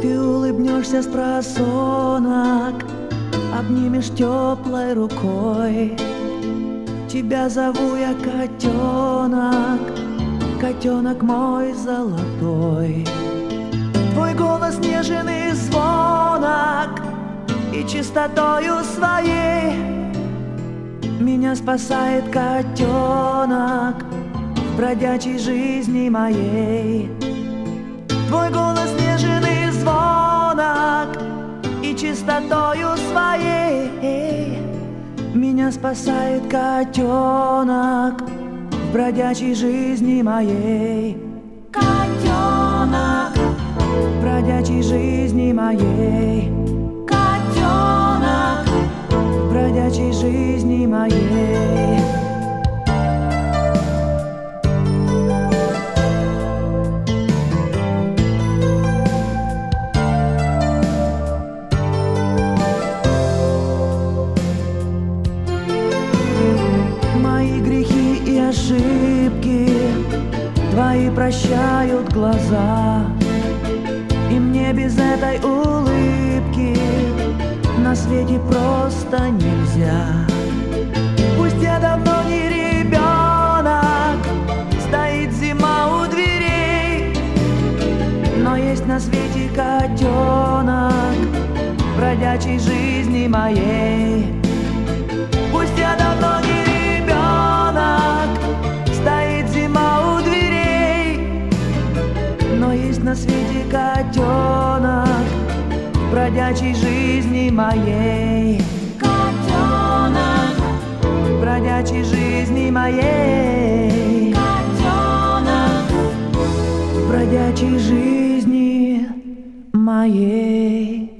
Ты улыбнешься спросонок, обнимешь теплой рукой. Тебя зову я котенок, котенок мой золотой. Твой голос нежен и звонок, и чистотою своей меня спасает котенок в бродячей жизни моей. Твой голос нежен и звонок, и чистотою своей меня спасает котенок в бродячей жизни моей. Котенок в бродячей жизни моей. Котенок в бродячей жизни моей. Ошибки твои прощают глаза, и мне без этой улыбки на свете просто нельзя. Пусть я давно не ребенок, стоит зима у дверей, но есть на свете котенок в бродячей жизни моей. Пусть я давно не на свете котенок в бродячей жизни моей. Котенок в бродячей жизни моей. Котенок в бродячей жизни моей.